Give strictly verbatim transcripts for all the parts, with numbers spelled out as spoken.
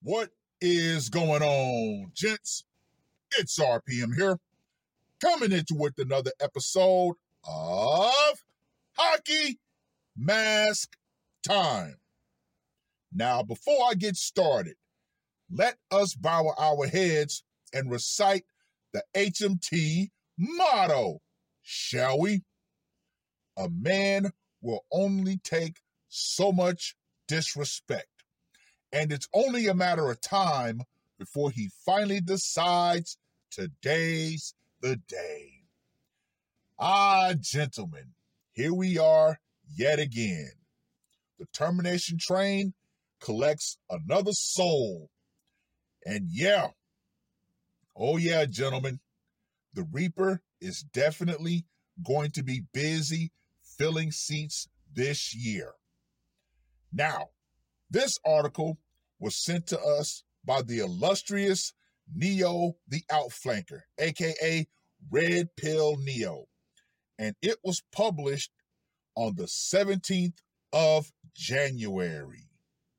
What is going on, gents? It's R P M here, coming into with another episode of Hockey Mask Time. Now, before I get started, let us bow our heads and recite the H M T motto, shall we? A man will only take so much disrespect, and it's only a matter of time before he finally decides today's the day. Ah, gentlemen, here we are yet again. The termination train collects another soul. And yeah, oh yeah, gentlemen, the Reaper is definitely going to be busy filling seats this year. Now, this article was sent to us by the illustrious Neo the Outflanker, aka Red Pill Neo, and it was published on the seventeenth of January.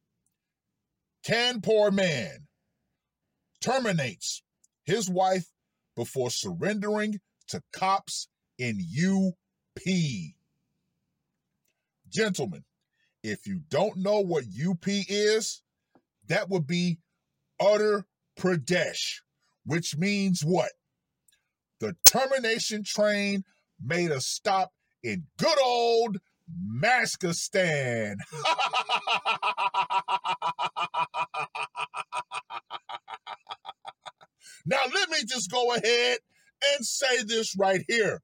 Kanpur man terminates his wife before surrendering to cops in U P. Gentlemen, if you don't know what U P is, that would be Uttar Pradesh, which means what? The termination train made a stop in good old Maskistan. Now, let me just go ahead and say this right here.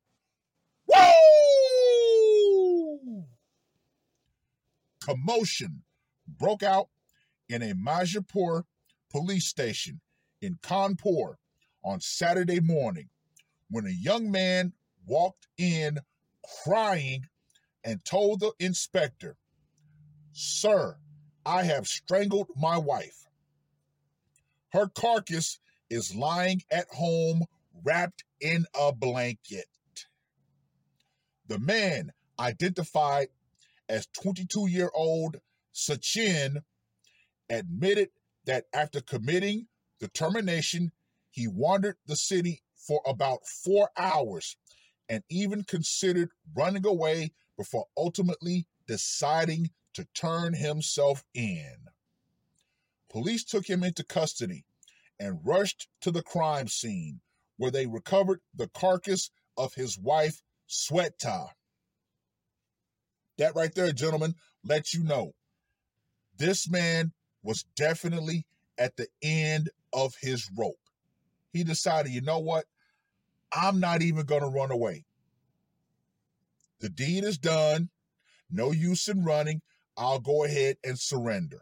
Woo! Commotion broke out in a Majapur police station in Kanpur on Saturday morning when a young man walked in crying and told the inspector, "Sir, I have strangled my wife. Her carcass is lying at home wrapped in a blanket." The man, identified as twenty-two-year-old Sachin, admitted that after committing the termination, he wandered the city for about four hours and even considered running away before ultimately deciding to turn himself in. Police took him into custody and rushed to the crime scene, where they recovered the carcass of his wife, Sweta. That right there, gentlemen, lets you know this man was definitely at the end of his rope. He decided, you know what? I'm not even going to run away. The deed is done. No use in running. I'll go ahead and surrender.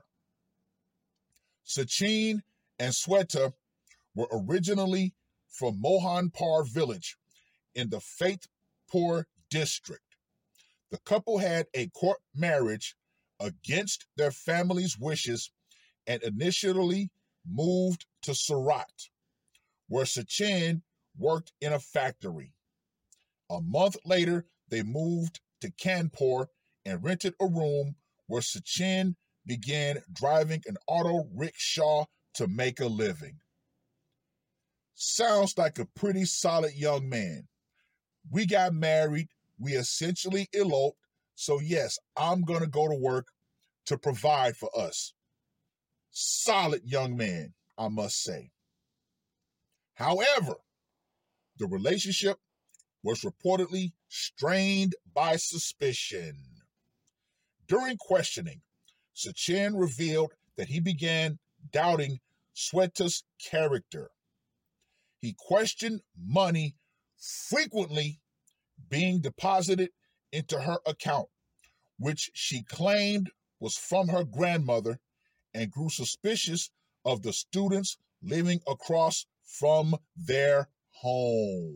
Sachin and Sweta were originally from Mohanpur village in the Faithpur district. The couple had a court marriage against their family's wishes and initially moved to Surat, where Sachin worked in a factory. A month later, they moved to Kanpur and rented a room where Sachin began driving an auto rickshaw to make a living. Sounds like a pretty solid young man. We got married, we essentially eloped, so yes, I'm going to go to work to provide for us. Solid young man, I must say. However, the relationship was reportedly strained by suspicion. During questioning, Sachin revealed that he began doubting Sweta's character. He questioned money frequently being deposited into her account, which she claimed was from her grandmother, and grew suspicious of the students living across from their home.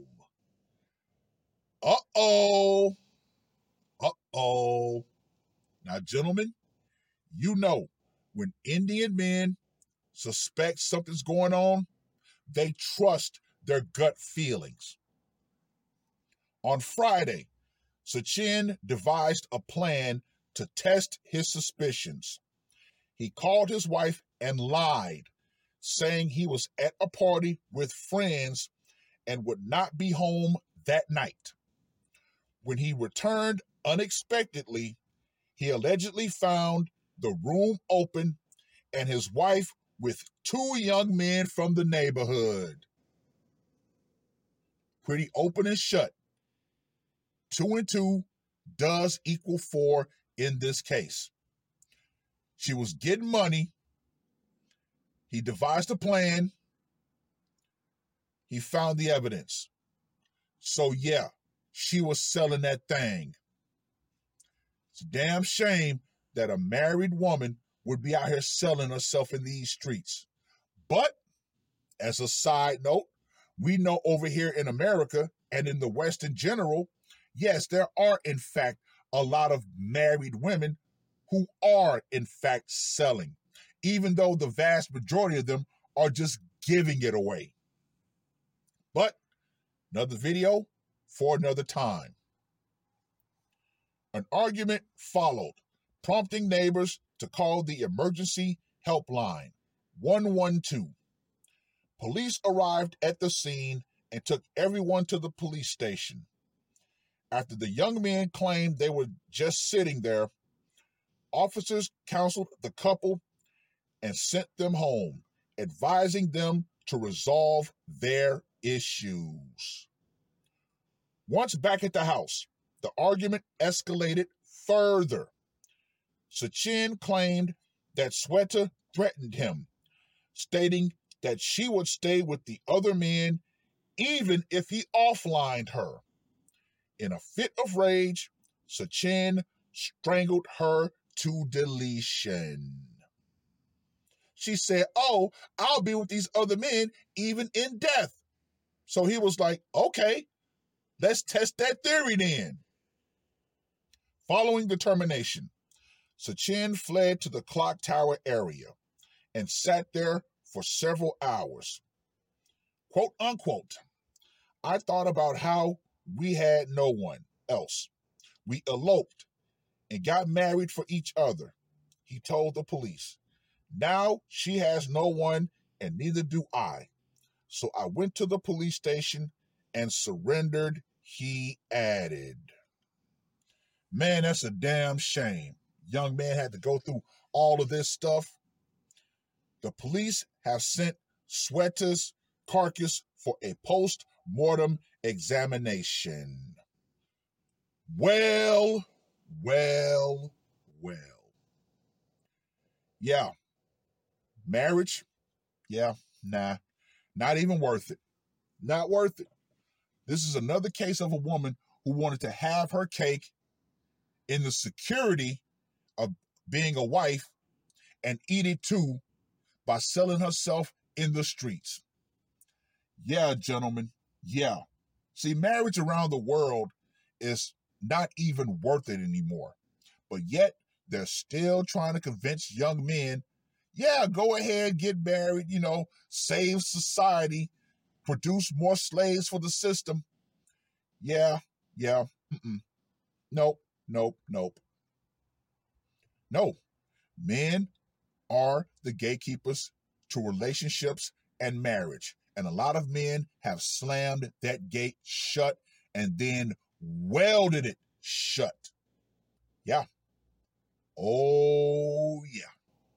Uh-oh. Uh-oh. Now, gentlemen, you know, when Indian men suspect something's going on, they trust their gut feelings. On Friday, Sachin devised a plan to test his suspicions. He called his wife and lied, saying he was at a party with friends and would not be home that night. When he returned unexpectedly, he allegedly found the room open and his wife with two young men from the neighborhood. Pretty open and shut. Two and two does equal four in this case. She was getting money. He devised a plan. He found the evidence. So yeah, she was selling that thing. It's a damn shame that a married woman would be out here selling herself in these streets. But as a side note, we know over here in America and in the West in general, yes, there are in fact a lot of married women who are in fact selling, even though the vast majority of them are just giving it away. But another video for another time. An argument followed, prompting neighbors to call the emergency helpline one one two. Police arrived at the scene and took everyone to the police station. After the young men claimed they were just sitting there, officers counseled the couple and sent them home, advising them to resolve their issues. Once back at the house, the argument escalated further. Sachin claimed that Sweta threatened him, stating that she would stay with the other men even if he offlined her. In a fit of rage, Sachin strangled her to deletion. She said, "Oh, I'll be with these other men even in death." So he was like, "Okay, let's test that theory then." Following the termination, Sachin fled to the clock tower area and sat there for several hours. Quote unquote, "I thought about how we had no one else. We eloped and got married for each other," he told the police. "Now she has no one and neither do I. So I went to the police station and surrendered," he added. Man, that's a damn shame. Young man had to go through all of this stuff. The police have sent Sweta's carcass for a post-mortem examination. Well, well, well. Yeah. Marriage? Yeah, nah. Not even worth it. Not worth it. This is another case of a woman who wanted to have her cake in the security of being a wife and eat it too by selling herself in the streets. Yeah, gentlemen. Yeah. See, marriage around the world is not even worth it anymore. But yet, they're still trying to convince young men, yeah, go ahead, get married, you know, save society, produce more slaves for the system. Yeah, yeah. Mm-mm. Nope, nope, nope. No. Men are the gatekeepers to relationships and marriage. And a lot of men have slammed that gate shut and then welded it shut. Yeah. Oh, yeah.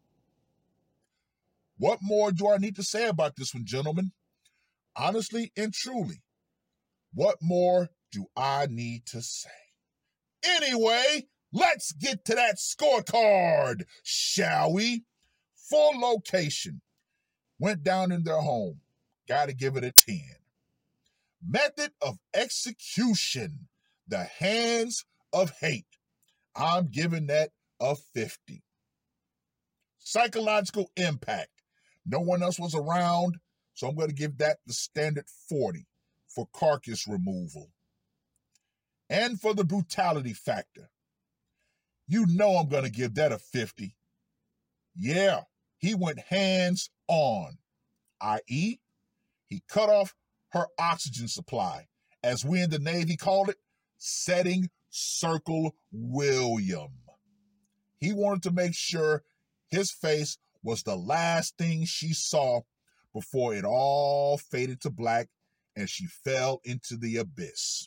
What more do I need to say about this one, gentlemen? Honestly and truly, what more do I need to say? Anyway, let's get to that scorecard, shall we? For location, went down in their home. Got to give it a ten. Method of execution, the hands of hate. I'm giving that a fifty. Psychological impact. No one else was around, so I'm going to give that the standard forty for carcass removal. And for the brutality factor, you know I'm going to give that a fifty. Yeah, he went hands on, that is, he cut off her oxygen supply, as we in the Navy called it, setting Circle William. He wanted to make sure his face was the last thing she saw before it all faded to black and she fell into the abyss.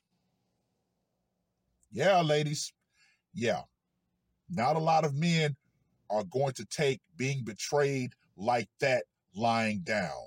Yeah, ladies. Yeah. Not a lot of men are going to take being betrayed like that lying down.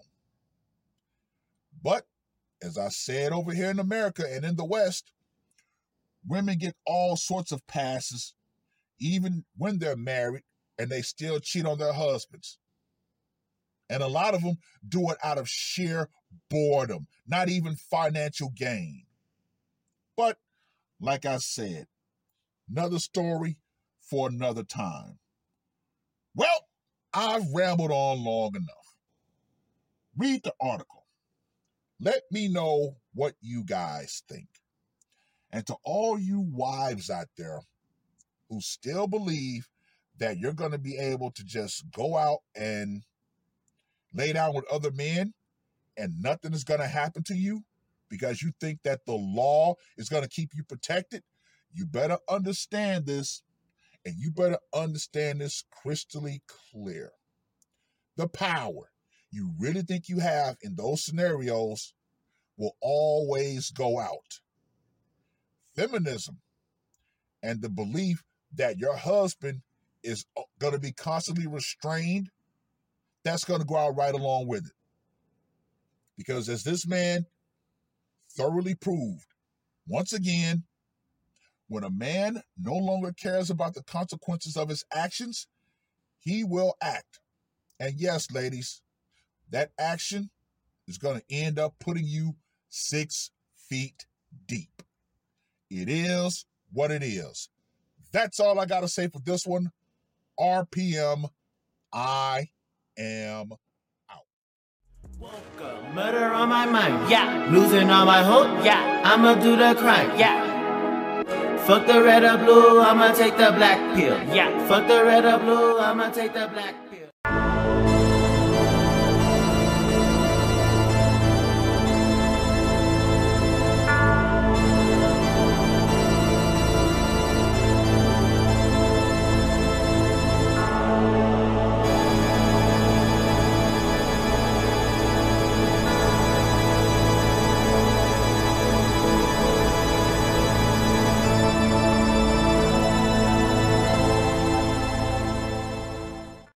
But, as I said over here in America and in the West, women get all sorts of passes, even when they're married, and they still cheat on their husbands. And a lot of them do it out of sheer boredom, not even financial gain. But, like I said, another story for another time. Well, I've rambled on long enough. Read the article. Let me know what you guys think. And to all you wives out there who still believe that you're going to be able to just go out and lay down with other men and nothing is going to happen to you because you think that the law is going to keep you protected, you better understand this, and you better understand this crystally clear. The power you really think you have in those scenarios will always go out. Feminism and the belief that your husband is going to be constantly restrained, that's going to go out right along with it. Because as this man thoroughly proved, once again, when a man no longer cares about the consequences of his actions, he will act. And yes, ladies, that action is going to end up putting you six feet deep. It is what it is. That's all I got to say for this one. R P M, I am out. Woke up, murder on my mind, yeah. Losing all my hope, yeah. I'ma do the crime, yeah. Fuck the red or blue, I'ma take the black pill, yeah. Fuck the red or blue, I'ma take the black pill.